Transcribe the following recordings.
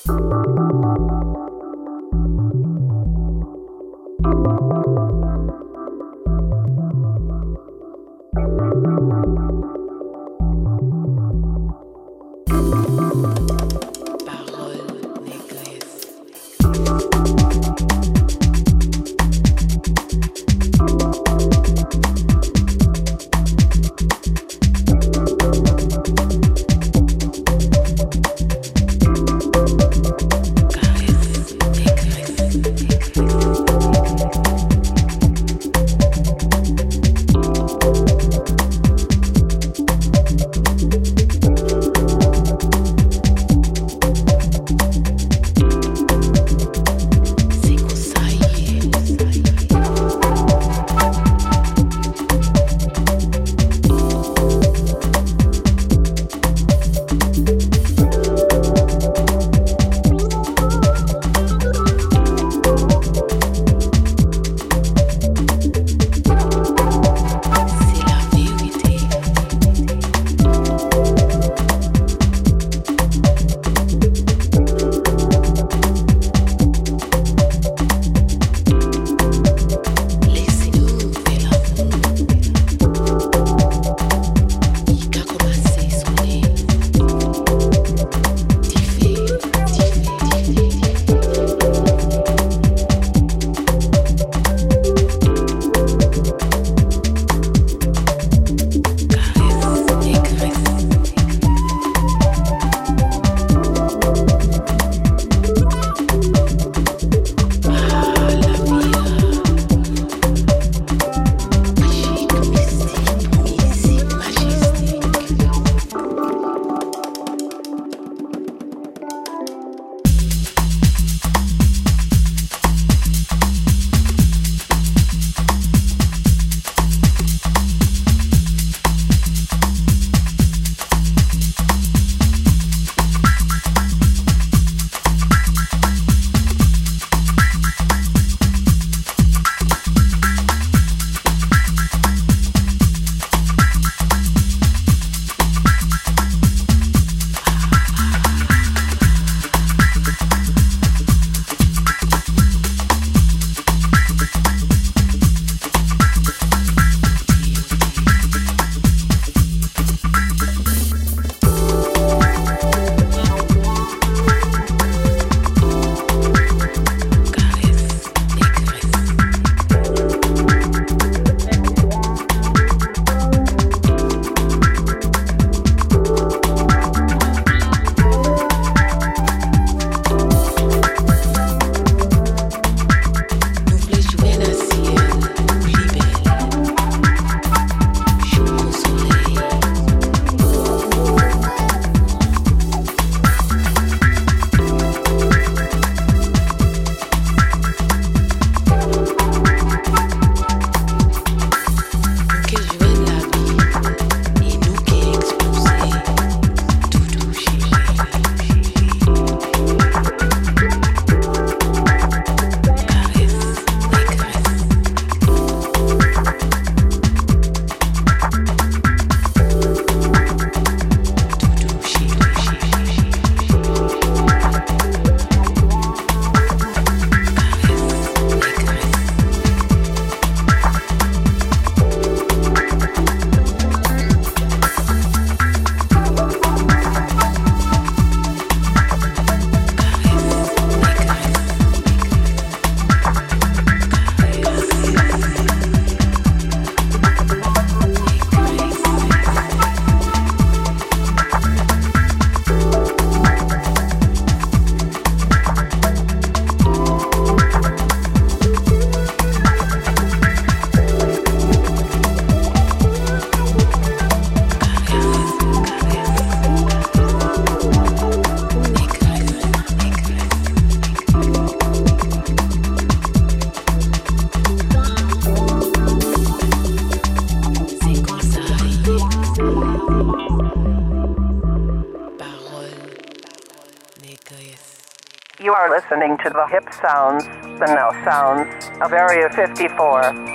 You are listening to the hip sounds, the now sounds of Area 54.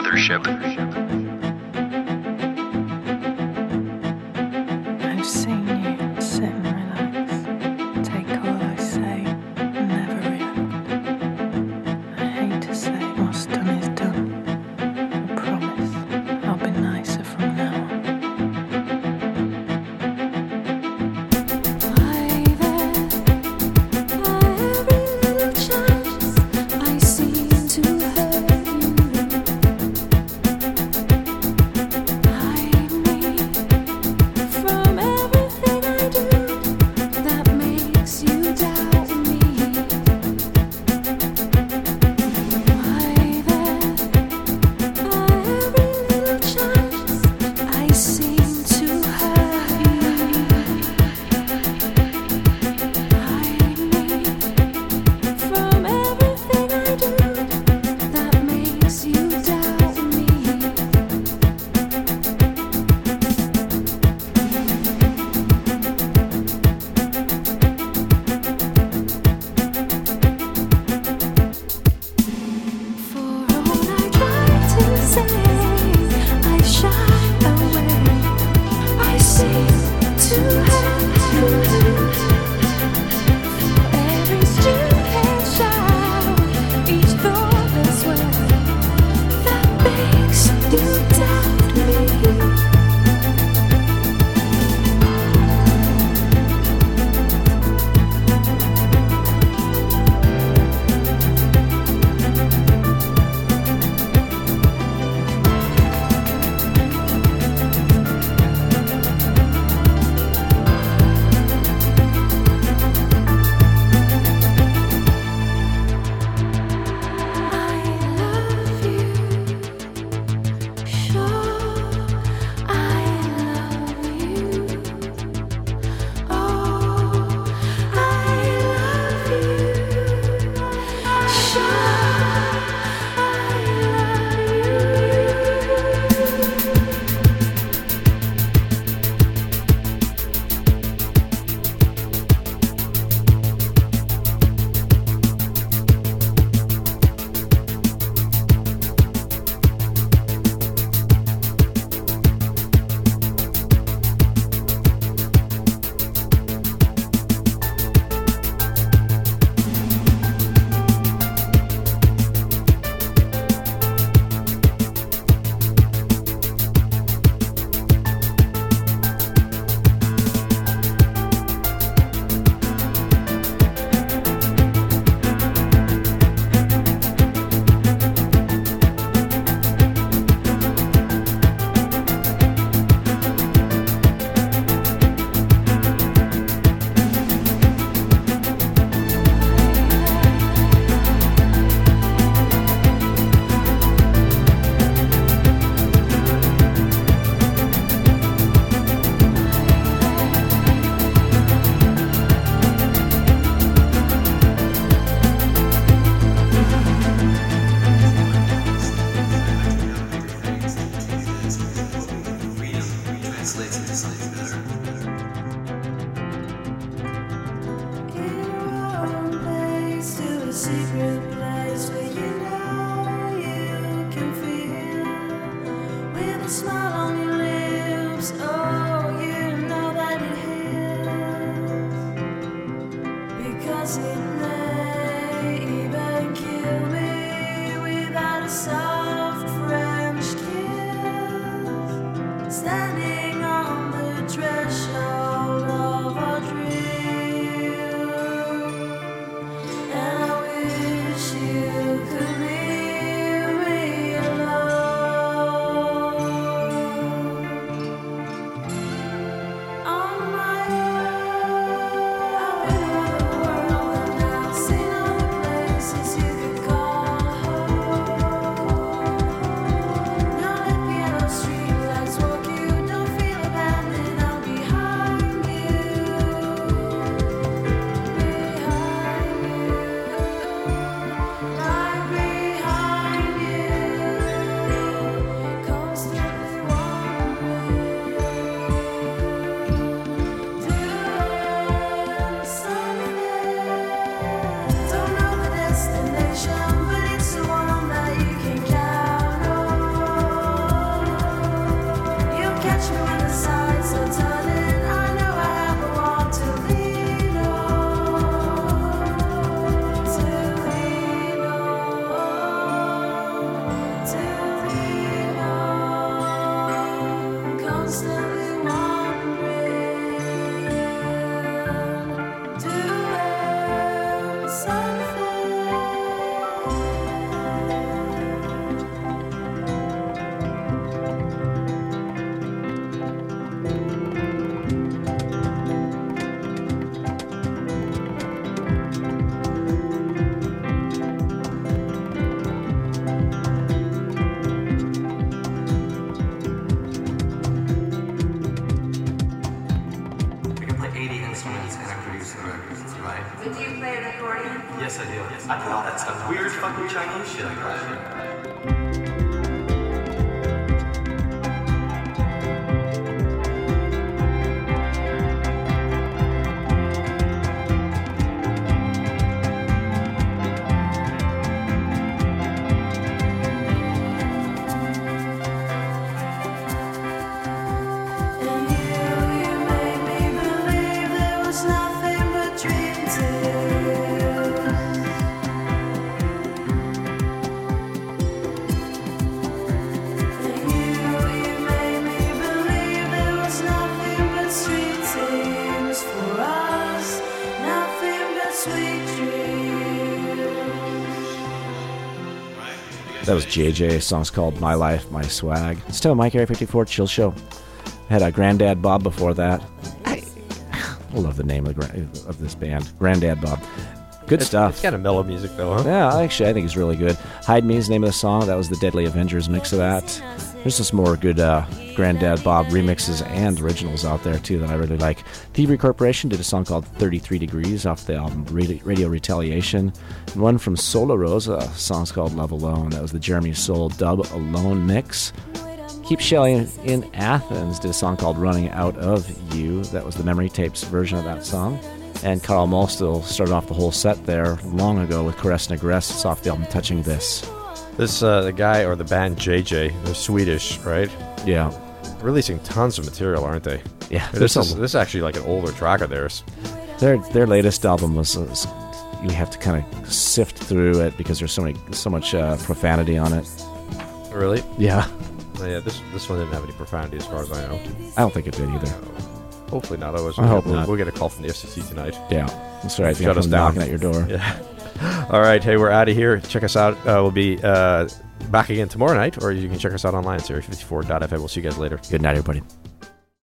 Mothership. I've seen you sit and relax, take all I say and never react. I hate to say what's done is done. I promise I'll be nicer from now on. 80 instruments and I produced the records, right? Did you play an accordion? Yes, I do. I play all that stuff. Weird fucking Chinese shit like that. That was JJ. Song's called My Life, My Swag. It's still Mike Area 54 Chill Show. Had a Granddad Bob before that. I love the name of this band, Granddad Bob. Good stuff. It's kind of mellow music, though, huh? Yeah, actually, I think it's really good. Hide Me is the name of the song. That was the Deadly Avengers mix of that. There's some more good Granddad Bob remixes and originals out there, too, that I really like. Thievery Corporation did a song called 33 Degrees off the album Radio Retaliation. And one from Solar Rose, a song's called Love Alone. That was the Jeremy Soule Dub Alone mix. Keep Shelley in Athens did a song called Running Out of You. That was the Memory Tapes version of that song. And Carl Malstil started off the whole set there long ago with Caress Negress. It's off the album Touching This. This the guy or the band JJ, they're Swedish, right? Yeah. Releasing tons of material, aren't they? Yeah. This is actually like an older track of theirs. Their latest album was you have to kind of sift through it because there's so much profanity on it. Really? Yeah. Oh, yeah. This one didn't have any profanity as far as I know. I don't think it did either. Hopefully not. I hope not. We'll get a call from the FCC tonight. Yeah. That's right. Shut us down. Knocking at your door. Yeah. All right. Hey, we're out of here. Check us out. We'll be back again tomorrow night, or you can check us out online at area54.fm. We'll see you guys later. Good night, everybody.